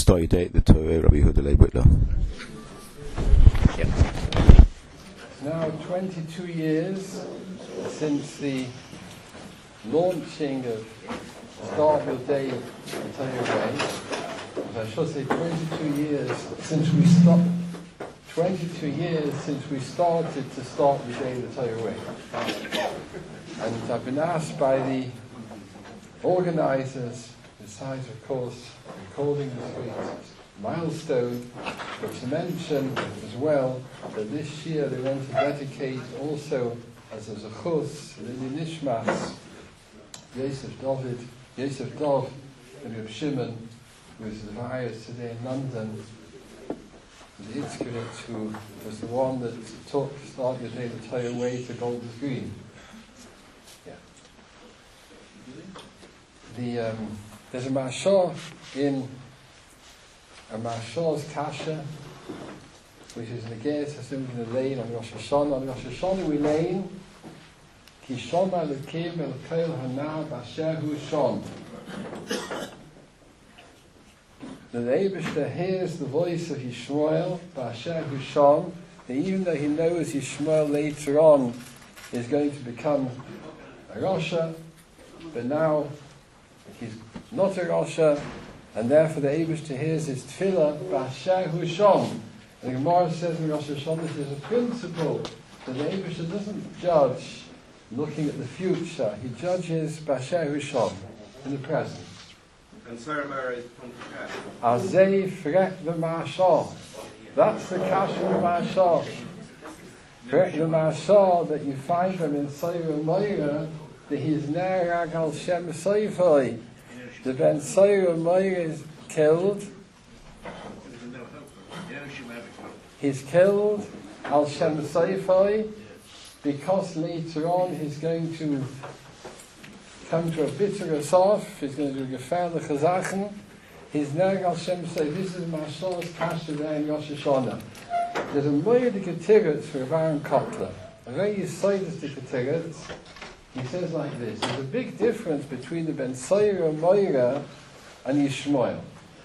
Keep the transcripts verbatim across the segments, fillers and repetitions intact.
start your day at the Torah, Rabbi Yehuda Leib Whitler. It's now twenty-two years since the launching of Start Your Day at Torah. I should say twenty-two years since we stopped. twenty-two years since we started to start the day the Torah way. And I've been asked by the organisers, besides of course recording this great milestone, but to mention as well that this year they want to dedicate also as a zechus, Lili Nishmas, Yosef David, Yosef Dov, and Reb Shimon, who is the virus today in London, the Itzkevich, who was the one that took Start Your Day the Torah way to Golders Green. Yeah. The um, there's a mashal in a mashal's kasha, which is negate assumed in the lane on Rosh Hashanah. On Rosh Hashanah we lane ki shoma lekim el koil hana b'asher hu shon. The Eibishter hears the voice of Yishmael, Ba'asher hu shon, that even though he knows Yishmael later on is going to become a Rasha, but now he's not a Rasha, and therefore the Eibishter hears his tefillah, Ba'asher hu shon. And the Gemara says in Rosh Hashanah this is a principle that the Eibishter doesn't judge looking at the future, he judges Ba'asher hu shon, in the present. And Sarah is Azay frek the mashal. That's the kasha of the mashal. Frek the mashal that you find them in Soira Moira, that he's nerag al Shem Soifoi. The Ben Soira Moira is killed. He's killed al Shem Soifoi because later on he's going to come to a bitter asaf, he's going to do gefährliche Chazachen. He's nerg al Shem say, this is Mashal's kasha there in Rosh Hashanah. There's a moedige tigretz for Aaron Kotler. A very yisoidistic tigretz. He says like this, there's a big difference between the Ben Soira Moira and Yishmael.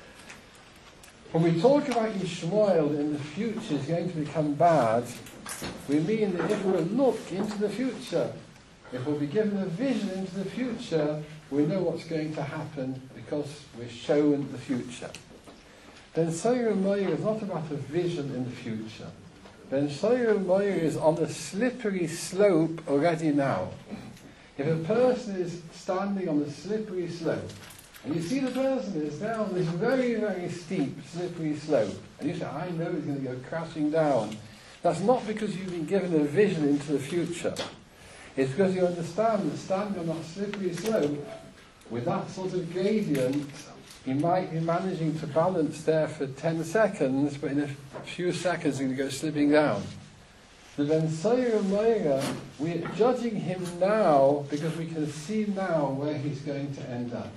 When we talk about Yishmael in the future is going to become bad, we mean that if we look into the future, if we'll be given a vision into the future, we know what's going to happen because we're shown the future. Ben Soira Moira is not about a vision in the future. Ben Soira Moira is on a slippery slope already now. If a person is standing on a slippery slope, and you see the person is now on this very, very steep, slippery slope, and you say, I know he's going to go crashing down, that's not because you've been given a vision into the future. It's because you understand that standing on that slippery slope, with that sort of gradient, you might be managing to balance there for ten seconds, but in a few seconds you're going to go slipping down. The Ben Soira Moira, we're judging him now because we can see now where he's going to end up.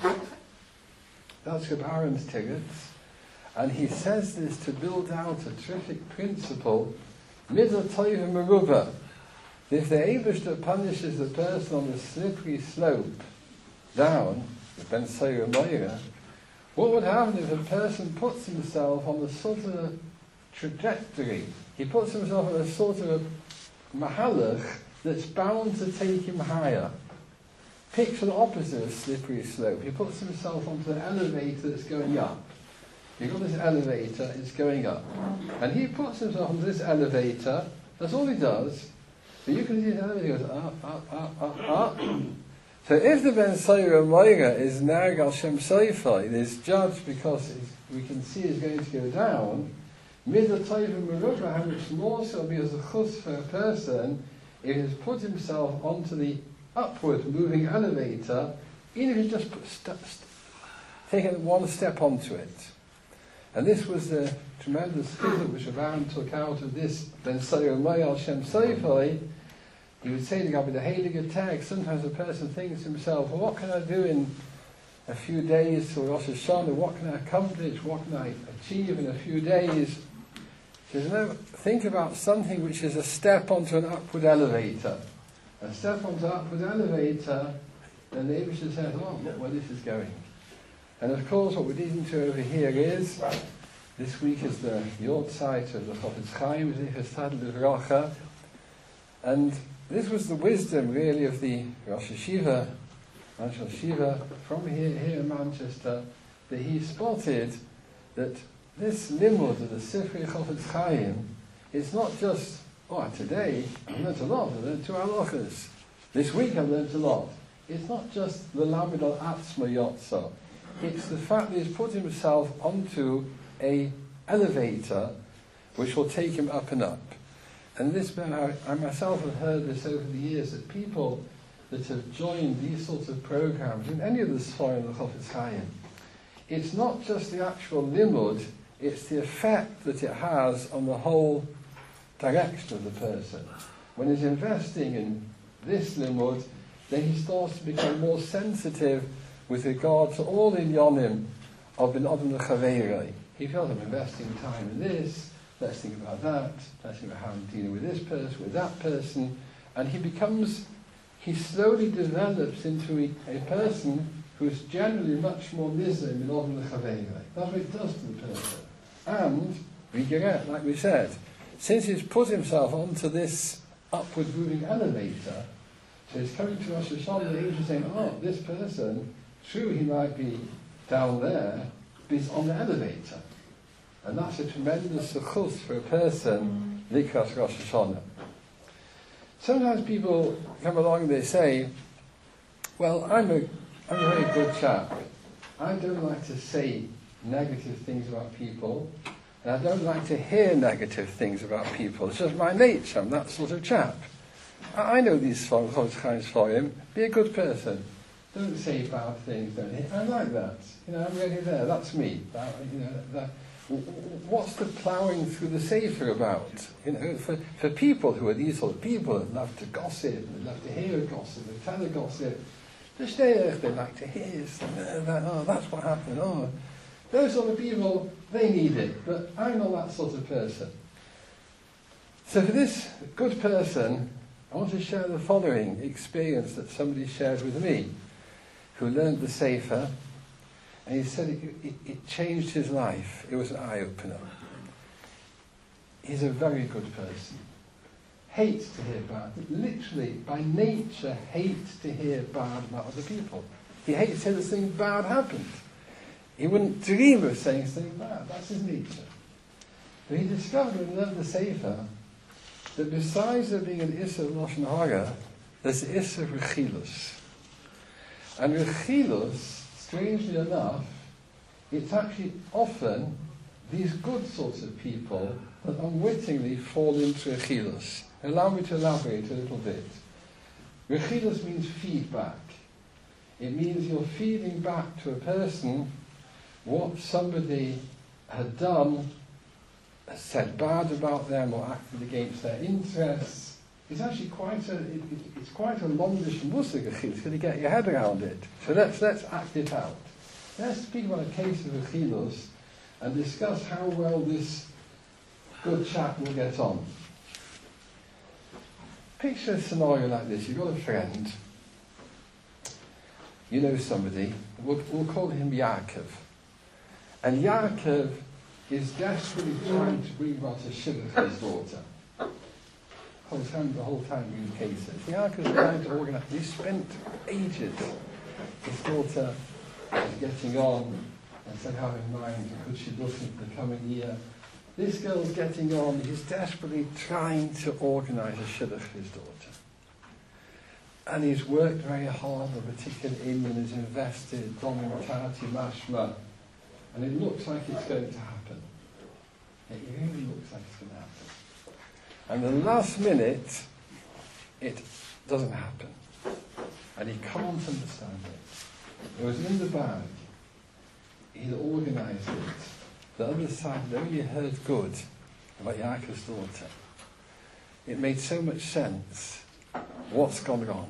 That's Reb Aaron's Tigretz, and he says this to build out a terrific principle, Midah Tova Meruba. If the Eibishter punishes the person on the slippery slope down, the Ben Soira Moira, what would happen if a person puts himself on the sort of trajectory? He puts himself on a sort of mahalach that's bound to take him higher. Picture the opposite of slippery slope. He puts himself onto an elevator that's going up. You've got this elevator, it's going up. And he puts himself onto this elevator, that's all he does. So you can see the elevator goes up, up, up, up, up. So if the Ben Soira Moira is nerg al Shem Soifoi, it is judged because we can see it's going to go down, Midah Tova Meruba, how much more so will be as a chus for a person if he's put himself onto the upward moving elevator, even if he's just put st- st- taken one step onto it. And this was the tremendous chizuk which Aaron took out of this Ben Soira Moira al Shem Soifoi. He would say to God, with the Heilige Tag, sometimes a person thinks to himself, well, what can I do in a few days to Rosh Hashanah? What can I accomplish? What can I achieve in a few days? He says, no, think about something which is a step onto an upward elevator. A step onto an upward elevator, and the Eibishter says, oh, look where this is going. And of course what we're leading to over here is, this week is the Yortzeit of the Chofetz Chaim, Zichas Tadl Uvracha, and this was the wisdom really of the Rosh Hashiva, Rosh Hashiva from here, here in Manchester, that he spotted that this limud of the Sifrei Chofetz Chaim is not just, oh, today I learned a lot, I learned two halachas. This week I learned a lot. It's not just the Lamed al Atzma Yotza. It's the fact that he's put himself onto a elevator which will take him up and up. And this, I, I myself have heard this over the years, that people that have joined these sorts of programs, in any of the Sforim of the Chofetz Chaim, it's not just the actual limud, it's the effect that it has on the whole direction of the person. When he's investing in this limud, then he starts to become more sensitive with regard to all the inyanim of bin Adam l'chaveirei. He feels, I'm investing time in this, let's think about that, let's think about how I'm dealing with this person, with that person, and he becomes, he slowly develops into a, a person who's generally much more nizim bin Adam l'chaveirei. That's what it does to the person. And, we get, like we said, since he's put himself onto this upward moving elevator, so he's coming to Rosh Hashanah, the angel saying, oh, this person, true, he might be down there, but he's on the elevator. And that's a tremendous suchus for a person, likras Rosh Hashanah. Sometimes people come along and they say, well, I'm a, I'm a very good chap. I don't like to say negative things about people, and I don't like to hear negative things about people. It's just my nature, I'm that sort of chap. I know these Chofetz for him. Be a good person. Don't say bad things. Don't hit. I like that. You know, I'm really there. That's me. That, you know, that, what's the ploughing through the Sefer about? You know, for, for people who are these sort of people that love to gossip, they love to hear a gossip, they tell a gossip. Just there, they like to hear something. Oh, that's what happened. Oh, those sort of people, they need it. But I'm not that sort of person. So for this good person, I want to share the following experience that somebody shared with me, who learned the Sefer, and he said it, it, it changed his life. It was an eye-opener. He's a very good person. Hates to hear bad. Literally, by nature, hates to hear bad about other people. He hates to hear that something bad happened. He wouldn't dream of saying something bad. That's his nature. But he discovered when he learned the Sefer that besides there being an Issa of Lashon Hara, there's the Issa of Rechilus. And Rechilus, strangely enough, it's actually often these good sorts of people that unwittingly fall into Rechilus. Allow me to elaborate a little bit. Rechilus means feedback. It means you're feeding back to a person what somebody had done, said bad about them or acted against their interests. It's actually quite a it, it, it's quite a longish musig achilus to get your head around it. So let's let's act it out. Let's speak about a case of achilus and discuss how well this good chap will get on. Picture a scenario like this. You've got a friend. You know somebody. We'll, we'll call him Yaakov. And Yaakov is desperately trying to bring about a shidduch for his daughter. The whole time, the whole time in cases. Yaakov is trying to organize. He spent ages. His daughter is getting on and said, have in mind, could she look at the coming year? This girl's getting on. He's desperately trying to organize a shidduch for his daughter. And he's worked very hard on a particular inyan, has invested, domim tati mashma. And it looks like it's going to happen. It really looks like it's going to happen. And the last minute, it doesn't happen. And he can't understand it. It was in the bag. He'd organised it. The other side had only heard good about Yaakov's daughter. It made so much sense. What's gone wrong?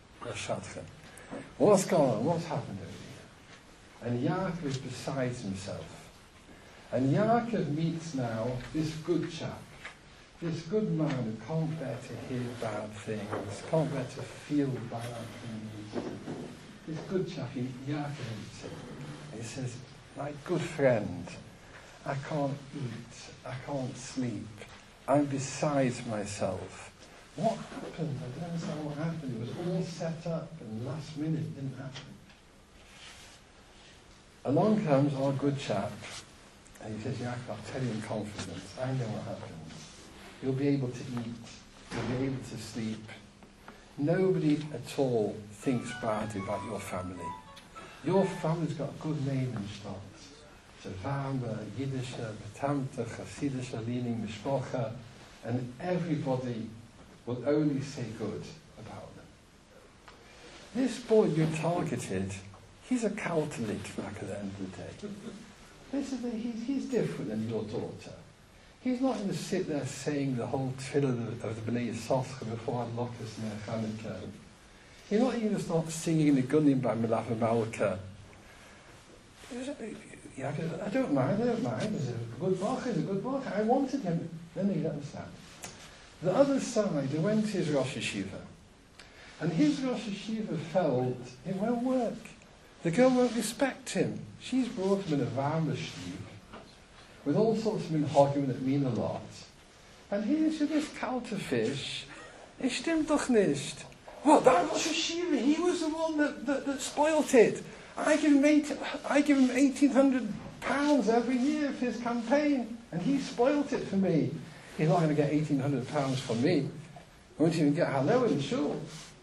What's gone on? What's happened over here? And Yaakov is beside himself. And Yaakov meets now this good chap, this good man who can't bear to hear bad things, can't bear to feel bad things. This good chap, Yaakov meets him. And he says, my good friend, I can't eat, I can't sleep, I'm beside myself. What happened? I don't understand what happened. It was all set up and last minute it didn't happen. Along comes our good chap and he says, Yaakov, I'll tell you in confidence, I know what happens. You'll be able to eat, you'll be able to sleep. Nobody at all thinks badly about your family. Your family's got a good name in Shtad. It's a warme, Yiddische, betamte, Chassidische leaning mishpocha, and everybody will only say good about them. This boy you targeted, he's a calculate back at the end of the day. This is the, he's, he's different than your daughter. He's not going to sit there saying the whole tefillah of the Bnei Yisachar before Adlokas and Chanukah. He's not even going to start singing the Gunim by Melach Malka. Yeah, I don't mind, I don't mind. It's a good bracha, it's a good bracha. I wanted him. Then you understand. The other side, he went to his Rosh Hashiva. And his Rosh Hashiva felt it won't work. The girl won't respect him. She's brought him in a warm sheep with all sorts of minhagim that mean a lot. And here's this kalte fish. Es stimmt doch nicht. Well, that was Hashiva. He was the one that, that, that spoilt it. I give him eight, I give him eighteen hundred pounds every year for his campaign, and he spoilt it for me. He's not going to get eighteen hundred pounds from me. He won't even get Hallel in shul.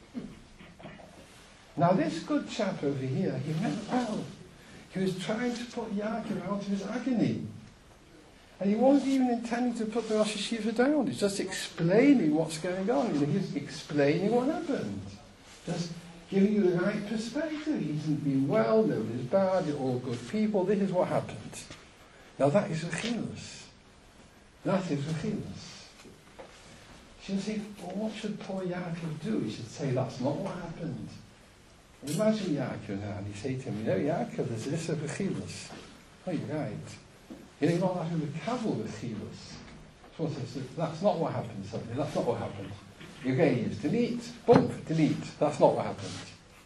Now this good chap over here, he meant well. He was trying to put Yaakov out of his agony. And he wasn't even intending to put the Rosh Hashiva down. He's just explaining what's going on. You know, he's explaining what happened. Just giving you the right perspective. He hasn't been well, nobody's bad, you're all good people. This is what happened. Now that is Rechilus. That is Rechilus. She'll say, well, what should poor Yaakov do? He should say, that's not what happened. Imagine Yaakov now, and you say to him, you know, Yaakov, there's this of Rechilus. Oh, you're right. You know, you're not having the cavil with Chilus. So that's not what happened, suddenly. That's not what happened. You're going to use delete, bump, delete. That's not what happened.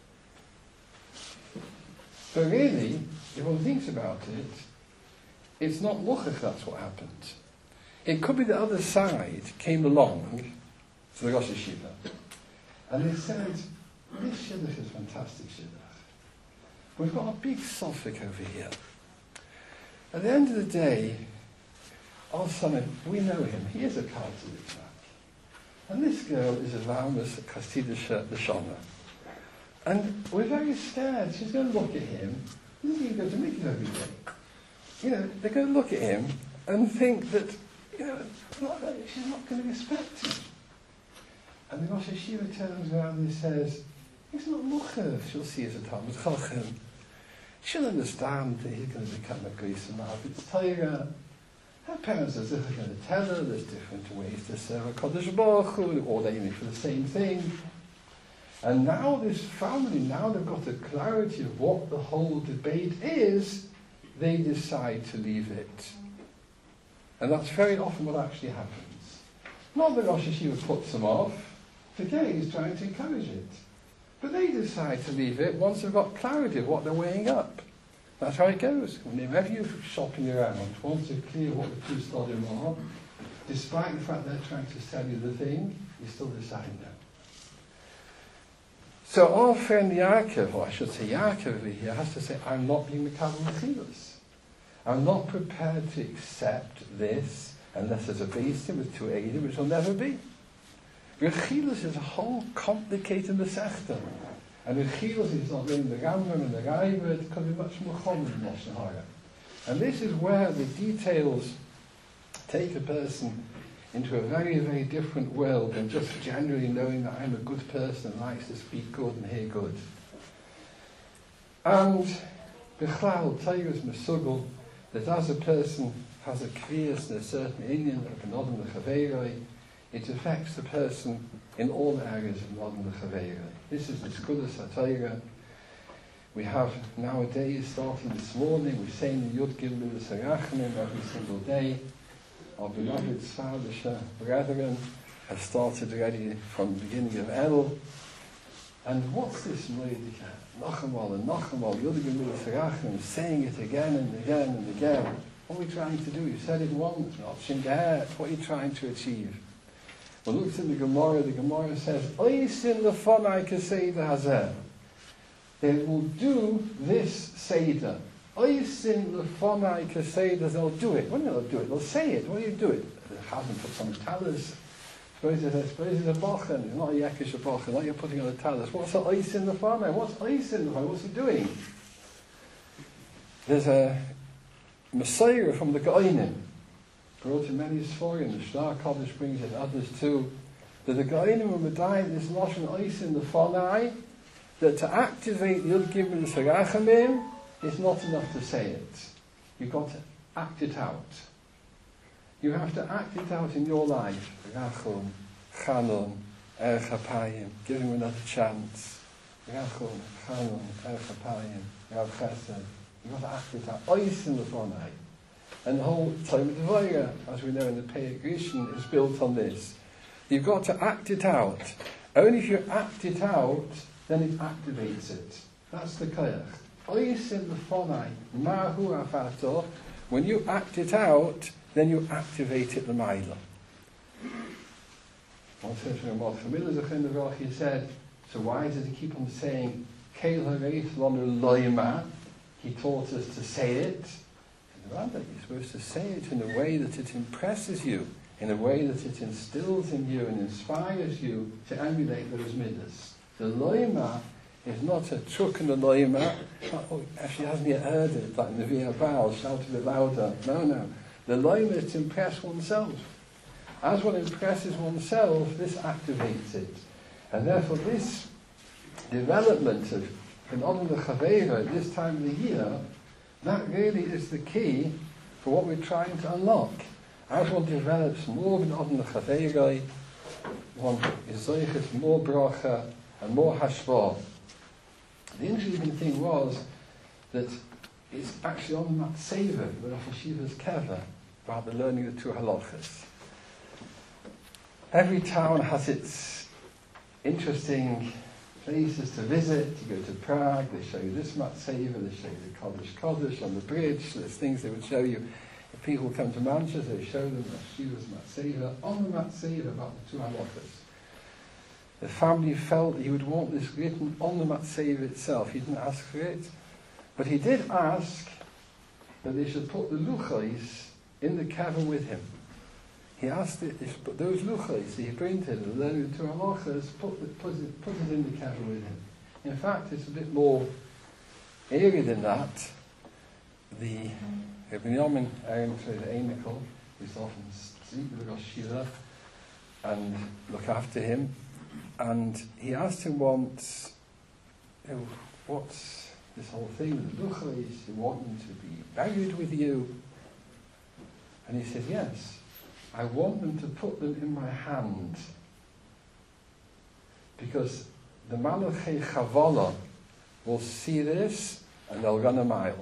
But really, if one thinks about it, it's not luchach that's what happened. It could be the other side came along to the Rosh Hashiva, and they said, this shidduch is fantastic shidduch. We've got a big suffix over here. At the end of the day, our son, we know him. He is a Catholic man. And this girl is a Valmus Chassidische Lashona. And we're very scared. She's going to look at him. He doesn't even go to mikveh every day. You know, they're going to look at him and think that, you know, not, she's not going to respect him. And the Rosh Hashiva turns around and says, it's not luchav. She'll see as a Talmud Chacham. She'll understand that he's going to become a Greece and It's Torah. Her parents are going to tell her there's different ways to serve a Kodesh Baruch Hu, all aiming for the same thing. And now this family, now they've got a clarity of what the whole debate is, they decide to leave it. And that's very often what actually happens. Not that Rosh Hashiva puts them off. Today he's trying to encourage it. But they decide to leave it once they've got clarity of what they're weighing up. That's how it goes. Whenever you're shopping around, once you're clear what the two stadium are, despite the fact they're trying to sell you the thing, you still decide no. So our friend Yaakov, or I should say Yaakov over here, has to say, I'm not being Mekabel Mechilus. I'm not prepared to accept this unless there's a basin with two Eidim, which will never be. Rechilus is a whole complicated Masechta. And Rechilus is not in the Rambam and the Raiva, it can be much more common in Lashon Hara. And this is where the details take a person into a very, very different world than just generally knowing that I'm a good person and likes to speak good and hear good. And Bichlal, Torah is Mesugel, that as a person has a kriyas and a certain inyan of an Odom L'Chaveiroi, it affects the person in all areas of Odom L'Chaveiroi. This is the Skudas HaTorah. We have nowadays, starting this morning, we're saying the Yud Gil Midas HaRachmanim every single day. Our beloved Tzadisha brethren have started already from the beginning of El. And what's this Moedika? Nochemal and Nochemal, Yodig Gemurah, saying it again and again and again. What are we trying to do? You said it once, not Shingahat. What are you trying to achieve? Well, look in the Gemara. The Gemara says, Oisin lefonai keseda hazeh. They will do this Seder. Oisin lefonai keseda, they'll do it. When they'll do it, they'll say it. When do you do it? They haven't put some talis. Suppose it's, suppose it's a bochen. It's not a yekish a bochen. Not you're putting on a talis. What's the oisin lefonai? What's oisin lefonai? What's he doing? There's a Messiah from the Goinim, brought in many Sforim, the Shtar Kodesh brings it, others too, that the Goinim were medaying this Lashon Oisin the Fonai, that to activate the Yud Gimel Sarachamim is not enough to say it. You've got to act it out. You have to act it out in your life. Rachum, Chanun, Erech Hapayim, give him another chance. Rachum, Chanun, Erech Hapayim, Rav Chesed. You've got to act it out. Oisin lefonai. And the whole time of the Vayra, as we know in the Pei Grishin, is built on this. You've got to act it out. Only if you act it out, then it activates it. That's the koyach. Oisin lefonai, mahu afato. When you act it out, then you activate it l'mayla. One says from Rav Chamil Zechin he said, so why does he keep on saying, Keil hareis lonu loyma? He taught us to say it. And rather, you're supposed to say it in a way that it impresses you, in a way that it instills in you and inspires you to emulate those midas. The loyma is not a truk and a loyma. Oh, actually, hasn't yet heard it, like in the Via Baal, shout a bit louder. No, no. The loyma is to impress oneself. As one impresses oneself, this activates it. And therefore, this development of in Odom L'Chaveira at this time of the year, that really is the key for what we're trying to unlock. As one develops more in Odom L'Chaveira, one is zoichet more bracha and more hashvah. The interesting thing was that it's actually on that Sefer, the Rosh Hashiva's Keva, about the learning the two halachas. Every town has its interesting places to visit. You go to Prague, they show you this Matseva, they show you the Kodesh Kodesh on the bridge. There's things they would show you. If people come to Manchester, they show them the Shiva's Matseva. On the Matseva about the two halachas. The family felt he would want this written on the Matseva itself. He didn't ask for it. But he did ask that they should put the luchais in the keva with him. He asked it, if those luchais that he printed and learned the two halachas, put, the, put, it, put it in the keva with him. In fact, it's a bit more airy than that. The Rebbe Yamin Aaron Einikel, who's often speak with Rosh Hashiva and look after him, and he asked him once, you know, what's this whole thing with the luchais? You want them to be buried with you? And he said, yes. I want them to put them in my hand, because the Malachei Chavala will see this and they'll run a mile.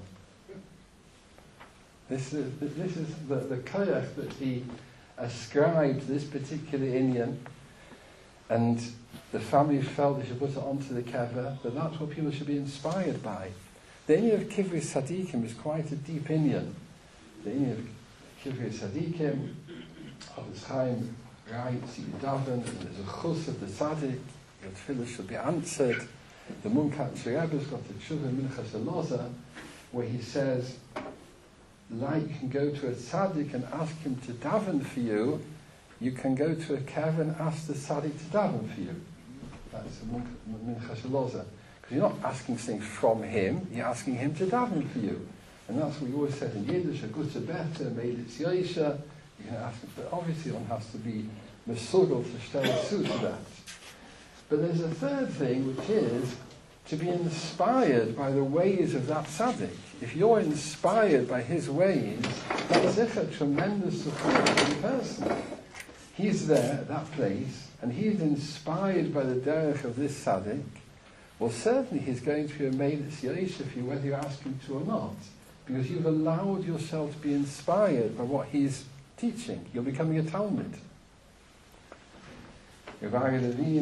This is, this is the, the koyach that he ascribed to this particular Indian, and the family felt they should put it onto the keva, that that's what people should be inspired by. The Indian of Kivrei Tzadikim is quite a deep Indian. The Indian of Kivrei Tzadikim, Chavetz Chaim writes, you daven, and there's a chus of the tzaddik, your tefillah should be answered. The Munkatz Rebbe's got the Tshuva Minchas Eloza, where he says, like you can go to a tzaddik and ask him to daven for you, you can go to a kev and ask the tzaddik to daven for you. That's the Minchas Eloza. Because you're not asking things from him, you're asking him to daven for you. And that's what we always said in Yiddish, a gute bete, made it yoisha. You can ask him, but obviously one has to be mesugel to stay suit to that. But there's a third thing, which is to be inspired by the ways of that tzaddik. If you're inspired by his ways, that's a tremendous support for the person. He's there at that place, and he's inspired by the derech of this tzaddik. Well, certainly he's going to be a meilus yoisha for you, whether you ask him to or not, because you've allowed yourself to be inspired by what he's teaching. You're becoming a Talmud. Rav Aryeh Levine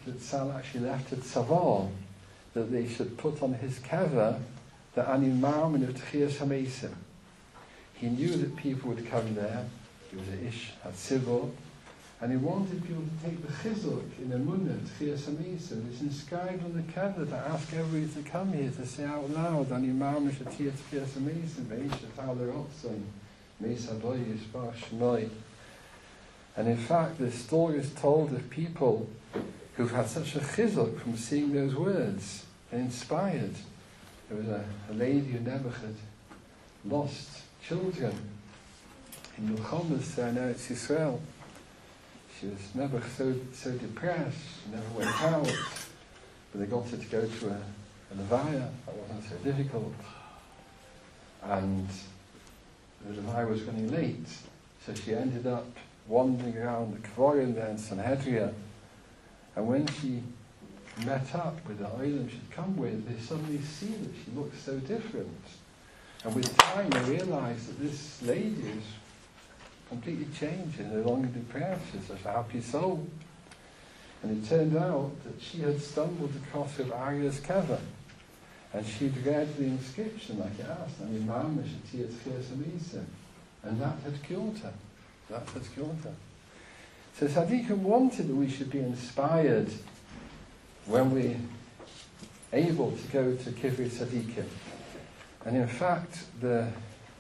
that Sal actually left at Saval, that they should put on his kever the Ani Marmin of Tchias HaMesim. He knew that people would come there. He was a Ish HaTzibur, and he wanted people to take the chizuk in Emunah, Tchias HaMesim. It's inscribed on the kever to ask everybody to come here to say out loud, Ani Marmin of Tchias HaMesim, Ve'ishat HaLerotson, Mesa Boy Yisbar Shmoi. And in fact, the story is told of people who've had such a chizuk from seeing those words. They're inspired. There was a, a lady who never had lost children in Milchamas there in Eretz Yisrael. She was never so so depressed, she never went out, but they got her to go to a, a levaya. That wasn't so difficult. And the levaya was running late, so she ended up wandering around the Kvorim there in Sanhedria. And when she met up with the Oilam she'd come with, they suddenly see that she looks so different. And with time they realised that this lady is completely changed and no longer depressed. She's such a happy soul. And it turned out that she had stumbled across with Arya's kever. And she'd read the inscription like it asked, I mean, Mama Shatiyat Chiyas. And that had killed her. That had killed her. So Tzaddikim wanted that we should be inspired when we're able to go to Kivrei Tzaddikim. And in fact, the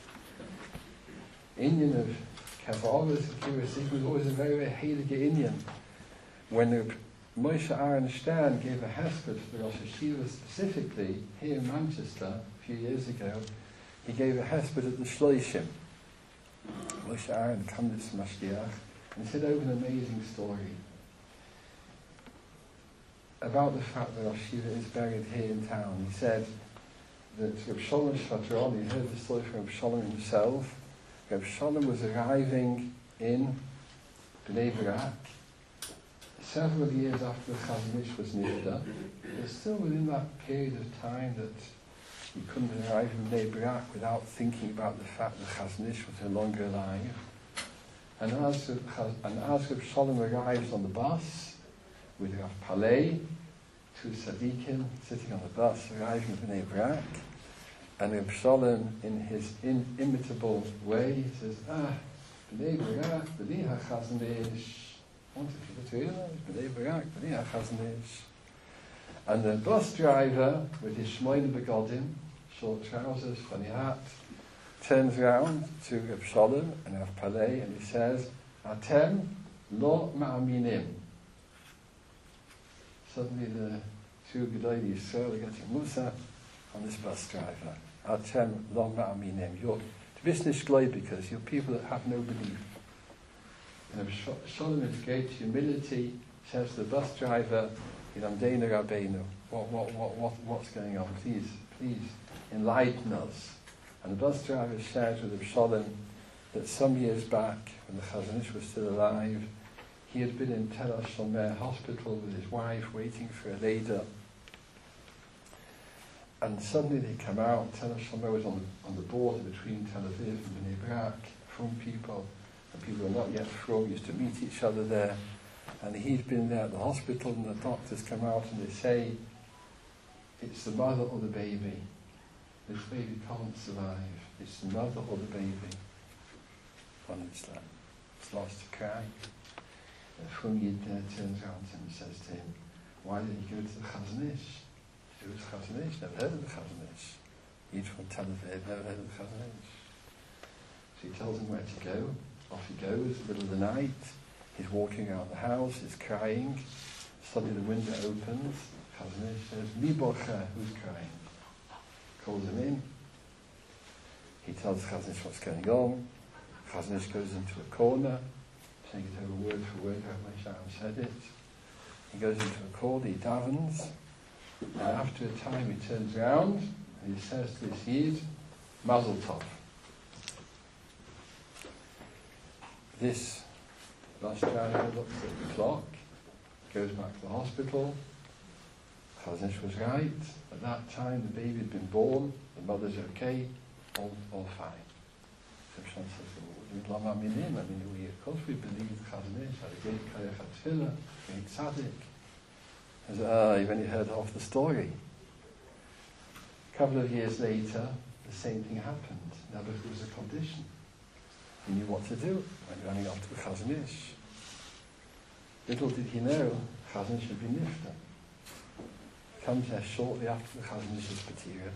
Inyan of Kavalas and Kivrei Tzaddikim was always a very, very heilige Inyan. When the Moshe Aaron Stern gave a hesped for the Rosh Hashiva specifically, here in Manchester, a few years ago, he gave a hesped at the Shloishim. Moshe Aaron Kamdis Mashgiach, and he said over an amazing story about the fact that Rosh Hashiva is buried here in town. He said that Reb Shalom Shvadron, he heard the story from Reb Shalom himself. Reb Shalom was arriving in Bnei Brak several years after the Chazon Ish was nifta. But still within that period of time that he couldn't arrive in Bnei Brak without thinking about the fact that Chazon Ish was no longer alive. And as, and as Reb Shalom arrives on the bus with Rav Palei, two Tzaddikim sitting on the bus, arriving in Bnei Brak, and Reb Shalom, in his inimitable way, says, ah, Bnei Brak, Bnei HaChazon Ish. I wanted people to realize, Bnei Brak, Bnei HaChazon Ish. And the bus driver, with his Shmoyne Begodim, short trousers, funny hat, turns round to Reb Shalom and Rav Palei, and he says, Atem lo ma'aminim. Suddenly the two Gedolei Yisrael are getting Musa on this bus driver. Atem lo ma'aminim. You're business because you're people that have no belief. And Reb Shalom, in great humility, says to the bus driver, Yidamdeinu Rabbeinu, what, what, what, what, what's going on? Please, please enlighten us. And the bus driver shares with Reb Shalom that some years back, when the Chazon Ish was still alive, he had been in Tel Shomer hospital with his wife, waiting for a Leda. And suddenly they come out. Tel Shomer was on the, on the border between Tel Aviv and Bnei Brak, from people, and people who were not yet from, used to meet each other there. And he'd been there at the hospital, and the doctors come out and they say, it's the mother or the baby. This baby can't survive. It's the mother or the baby. One is like, it's lost to cry. And Fum Yid uh, turns around to him and says to him, why did you go to the Chazon Ish? Who was Chazon Ish? Never heard of the Chazon Ish. He'd from Tel Aviv, never heard of the Chazon Ish. So he tells him where to go. Off he goes, middle of the night. He's walking around the house, he's crying. Suddenly the window opens. Chazon Ish says, Mi bocha, who's crying? Calls him in. He tells Chazon Ish what's going on. Chazon Ish goes into a corner, saying it over word for word, how Sharon said it. He goes into a corner, he davens, and after a time he turns around and he says to this Yid, Mazel Tov. This bus driver looks at the clock, goes back to the hospital. Chazon Ish was right. At that time the baby had been born, the mother's okay, all, all fine. So Shem says, well, I mean, we, of course we believe Chazon Ish had a great Kayach HaTfilah, great tzaddik. I said, ah, you've only heard half the story. A couple of years later, the same thing happened. Now there was a condition. He knew what to do when running off to the Chazon Ish. Little did he know, Chazon should be nifta. Comes there shortly after the Chazon Ish's patira.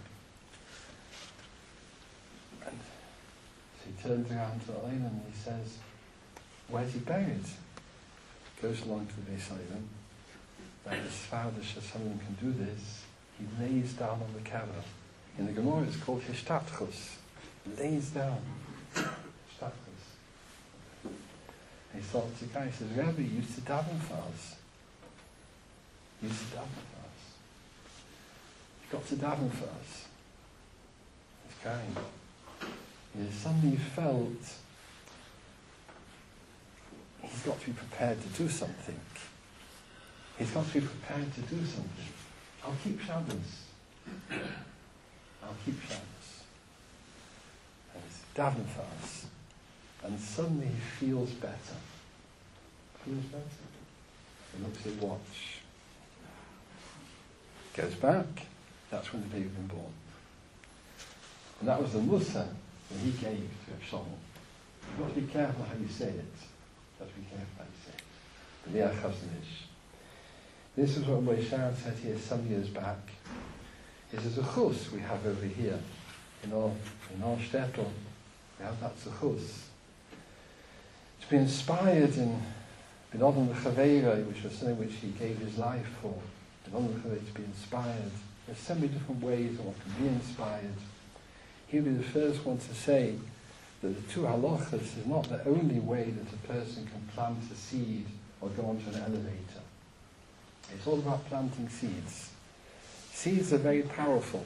And so he turns around to the island and he says, where's he buried? Goes along to the Beis Eilim. That his father says someone can do this. He lays down on the kever. In the Gemara it's called Hishtachus. Lays down. Hishtachus. And he thought to the guy, he says, Rabbi, you used to daven for us. You used to daven for us. You've got to daven for us. This guy, he suddenly felt he's got to be prepared to do something. He's got to be prepared to do something. I'll keep Shabbos. I'll keep Shabbos. And he's daven for us. And suddenly he feels better. Feels better. He looks at his watch. Goes back. That's when the baby had been born. And that was the musa that he gave to Avshalom. You've got to be careful how you say it. You've got to be careful how you say it. But the Chazon Ish. This is what Moshe said here some years back. This is a chus we have over here. In our, in our shtetl, we have that zechus. To be inspired in B'nodam L'Chaveira, which was something which he gave his life for. B'nodam L'Chaveira, to be inspired. There's so many different ways of one can be inspired. He would be the first one to say that the two halachas is not the only way that a person can plant a seed or go onto an elevator. It's all about planting seeds. Seeds are very powerful.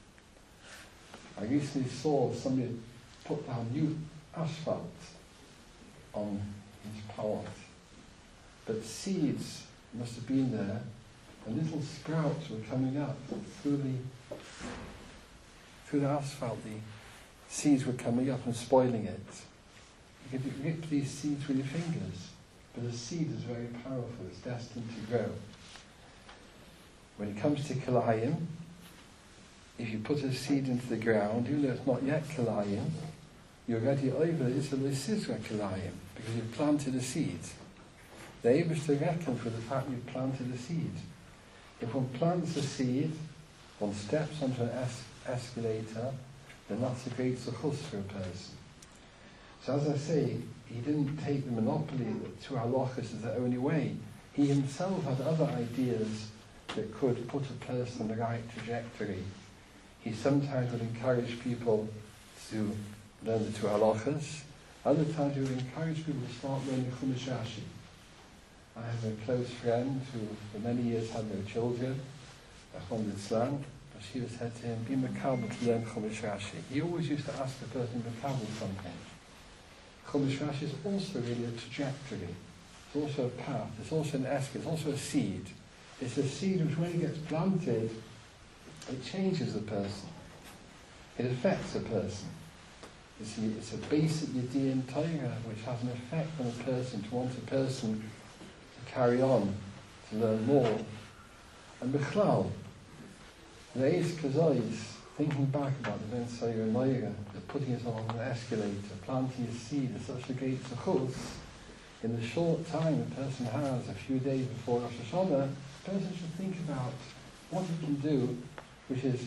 I recently saw somebody put down new asphalt on his path. But seeds must have been there, and little sprouts were coming up through the through the asphalt. The seeds were coming up and spoiling it. You could rip these seeds with your fingers, but a seed is very powerful. It's destined to grow. When it comes to kilayim, if you put a seed into the ground, even though it's not yet kilayim, you're already over it. It's a lisizra kilayim, because you've planted a seed. The Eibishter reckons with the fact you've planted a seed. If one plants a seed, one steps onto an es- escalator, then that's a great zechus for a person. So as I say, he didn't take the monopoly that two halachas is the only way. He himself had other ideas that could put a person on the right trajectory. He sometimes would encourage people to learn the two halachas. Other times he would encourage people to start learning Chumash Rashi. I have a close friend who for many years had no children, Achon Litzlan, but she was said to him, be makabel to learn Chumash Rashi. He always used to ask the person makabel something. Chumash Rashi is also really a trajectory. It's also a path. It's also an esca. It's also a seed. It's a seed which when it gets planted, it changes the person. It affects a person. It's a, it's a basic Yediyah in Torah which has an effect on a person, to want a person to carry on, to learn more. And Bichlal, the Eis Kazois, thinking back about the Ben Sayer and Naira, putting it on an escalator, planting a seed is such a great zechus. In the short time a person has, a few days before Rosh Hashanah, a person should think about what he can do, which is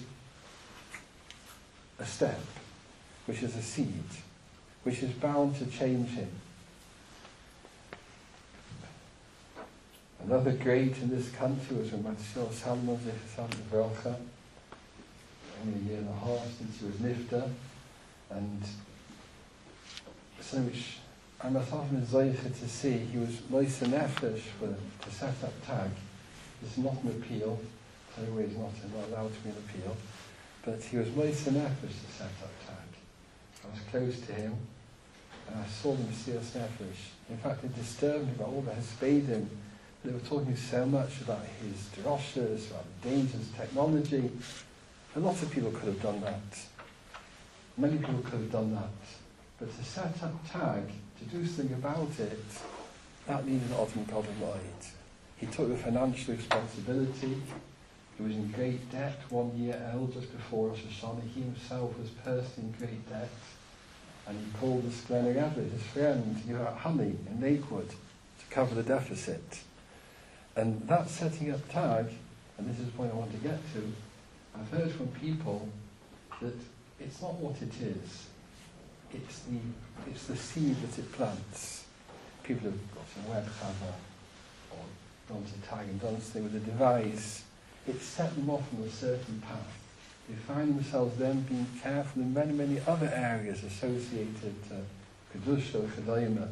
a step, which is a seed, which is bound to change him. Another great in this country was when Matisyahu Salomon Zechasam V'Rocha, only a year and a half since he was Nifta, and so which I must often Zoicha to see, he was Moisa Nefesh for to set up tag. It's not an appeal, Torah is not, not allowed to be an appeal, but he was Moisa Nefesh to set up tag. I was close to him, and I saw them see us Nefesh. In fact, it disturbed me about all the Hespedim. They were talking so much about his droshes, about the dangers of technology. A lot of people could have done that. Many people could have done that. But to set up tag, to do something about it, that needed Odin God and Light. He took the financial responsibility. He was in great debt one year old just before Rosh Hashanah. He himself was personally in great debt. And he called the Glenn Abbott, his friend, you know, Honey in Lakewood, to cover the deficit. And that setting up Tag, and this is the point I want to get to, I've heard from people that it's not what it is. It's the, it's the seed that it plants. People have got some web cover or gone to Tag and done something with a device. It's set them off on a certain path. They find themselves then being careful in many, many other areas associated to Kedusha or Kedayma.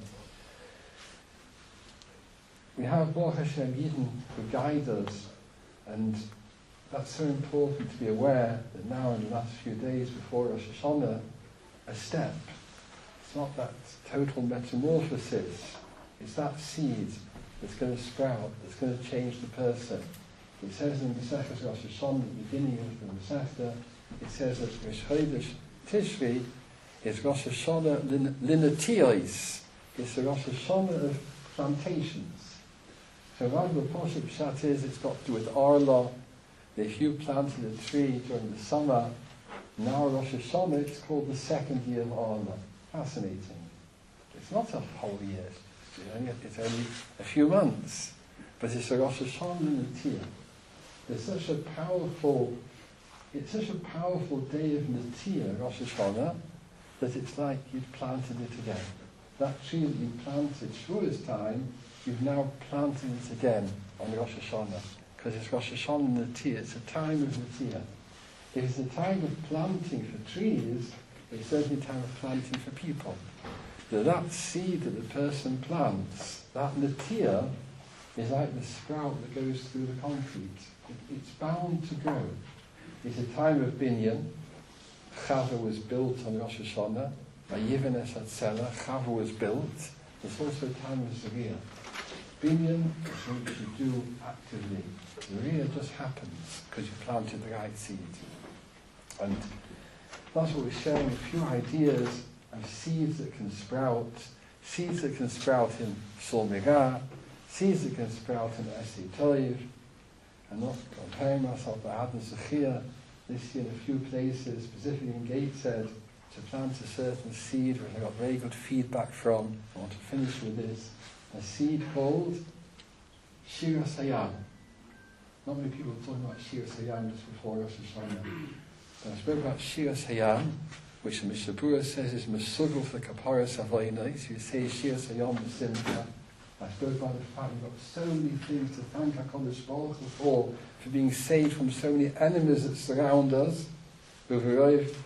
We have Baruch Hashem Yidden who guide us, and that's so important to be aware that now in the last few days before Rosh Hashanah, a step. It's not that total metamorphosis. It's that seed that's going to sprout, that's going to change the person. It says in the Maseches Rosh Hashanah, at the beginning of the Masechta, it says that Rosh Chodesh Tishri is Rosh Hashanah Linatiyos. It's the Rosh Hashanah of plantations. So rather the Pasuk Pshat is, it's got to do with Arla. If you planted a tree during the summer, now Rosh Hashanah, it's called the second year of Arla. Fascinating. It's not a whole year. It's only, it's only a few months. But it's a Rosh Hashanah Natiyah. There's such a powerful, it's such a powerful day of Natiyah, Rosh Hashanah, that it's like you've planted it again. That tree that you planted Shavuos time, you've now planted it again on Rosh Hashanah. Because it's Rosh Hashanah Natiyah, it's a time of Natiyah. If it's a time of planting for trees, it's certainly a time of planting for people. That, that seed that the person plants, that Natiyah, is like the sprout that goes through the concrete. It, it's bound to grow. It's a time of binyan. Chava was built on Rosh Hashanah. By Yivin Es Hatzela, Chava was built. It's also a time of Zariah. Binyan is something you do actively. Zariah just happens because you planted the right seed. And that's what we're sharing, a few ideas of seeds that can sprout, seeds that can sprout in Sol Megah, seeds that can sprout in Esi Toiv, and not comparing myself to Adon Zechia, this year in a few places, specifically in Gateshead, to plant a certain seed, which I got very good feedback from. I want to finish with this. A seed called Shiras Hayam. Not many people are talking about Shiras Hayam just before Rosh Hashanah. So I spoke about Shiras Hayam, which the Mishnah Berurah says is Mesugel for Kaparas Avoinai. So you say Shiras Hayam Simcha. I spoke about the fact we've got so many things to thank HaKadosh Baruch Hu for, for being saved from so many enemies that surround us. And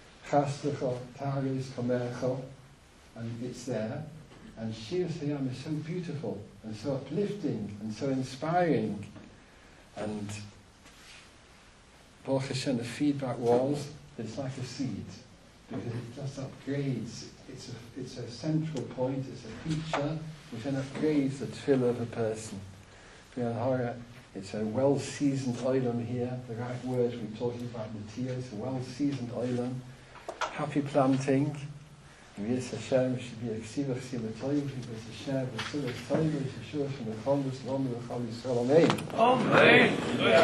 it's there. And Shiras Hayam is so beautiful and so uplifting and so inspiring. And Baruch Hashem, the feedback was that it's like a seed, because it just upgrades. It's a, it's a central point, it's a feature which then upgrades the tefillah of a person. It's a well-seasoned oilam here, the right words we're talking about Natiyah. It's a well-seasoned oilam. Happy planting. Yes, Hashem should be a ksivach simatoy, because Hashem is so excited, it's sure from the Chondus, Lom, the Chol Yisrael. Amen.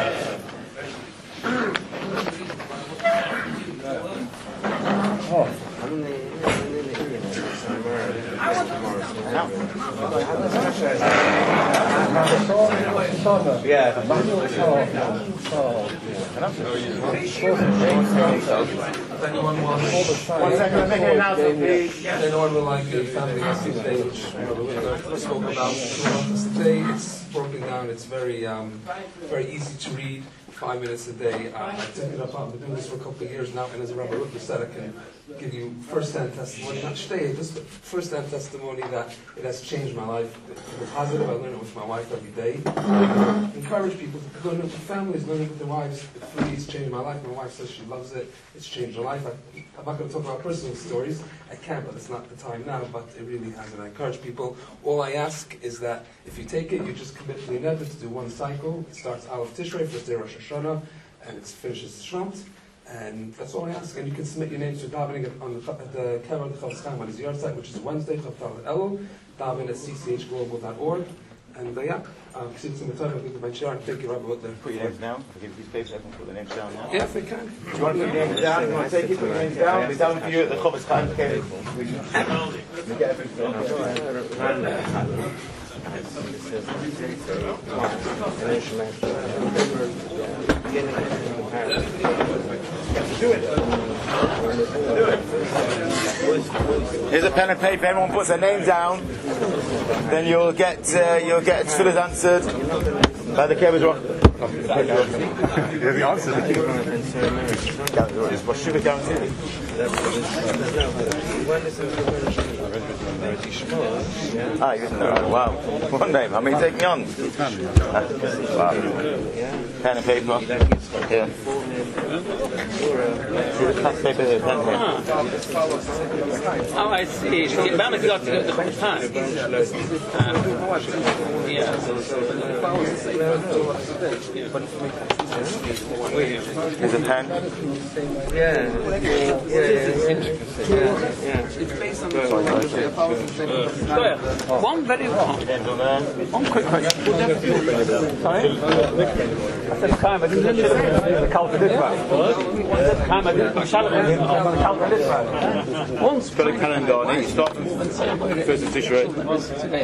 Oh. Yeah. Anyone wants? One second, make an announcement, please. Anyone would like a family history today, which we spoke about today? It's broken down. It's very, um, very easy to read. Five minutes a day. I, I took it up. I've been doing this for a couple of years now, and as a Rabbi Rutger said, I can give you first-hand testimony, not today, just first-hand testimony that it has changed my life for the positive. I learn it with my wife every day. I encourage people to learn it with families, learn it with their wives. It really has changed my life. My wife says she loves it. It's changed her life. I, I'm not going to talk about personal stories. I can, but it's not the time now. But it really has, and I encourage people. All I ask is that if you take it, you just commit to the never to do one cycle. It starts Aleph Tishrei, first day Rosh Hashanah, and it finishes Shvat. And that's all I ask. And you can submit your names to davening on the at the Kevin Chafetz Chaim on his yard site, which is Wednesday, Chaftal Elul, daven at c c h global dot org. And uh, yeah, Because it's in the time I think about Sharon, thank you, Rob, about the... Put your names down. I'll give you a piece of paper so I can put the names down now. Yeah, if we can. Do you want to put your names down? You want to take it, put your names down? It's down for you at the Chofetz Chaim, okay? We get everything. Here's a pen and paper. Everyone puts their name down. Then you'll get uh, you'll get Tefillahs answered by the Kebbers. Yeah, the answer. It's what should be guaranteed. Ah, you didn't know. Wow. One name. How many are you taking on? Wow. Pen and paper. Here. See the past paper here. Pen here. Oh, I see. Bound to go to the time. Yeah. Here's a pen. Yeah. One very long. One quick question. Sorry? I said time I didn't the calculator. Time I didn't the calculator. Once. Got a calendar on it. Start from first of Tishrei. Today.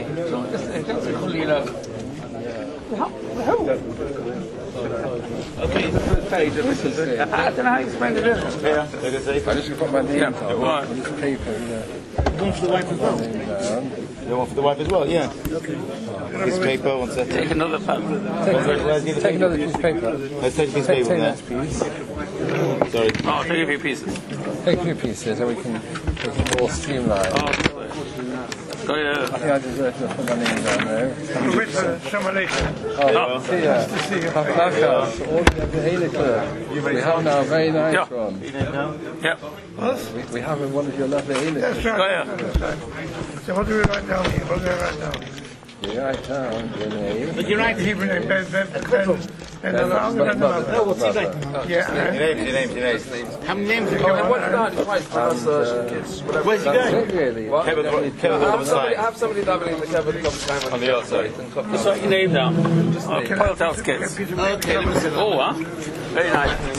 Okay, page of this. I don't know how you explain it. Yeah, they're going to say. I just put my name down on this paper. One for the wife as well? You want for the wife as well? Yeah. Piece of paper, one second. Take another pen. Take, take another piece of paper. Let's take a piece of Take, paper take there. this piece. Sorry. Oh, take a few pieces. Take a few pieces and we can make it more streamlined. Oh, go I yeah. think I deserve to put my name down there. With uh, some relation. Oh, see ya. Pavlakas, all the Hele Club. We have now a very nice Yeah. one. Yep. We, we have one of your lovely Hele That's Club. Go right. yeah. That's right. So what do we write down here? What do we write down? You write down your name. But you write keep your name, Ben, Ben, Ben, and the father and the mother. what's his name? Yeah. Your names, your names, your names. How many names have you Oh, got? What about twice for us, uh, kids? Whatever. Where's he That's going? it really. Kevin, Kevin, I on have the somebody, I side. have somebody dabbling in the Kevin Club's time On the outside. Just write your name down. Oh, Coil Tales Kids. Okay, let me see. Oh, huh? Very nice.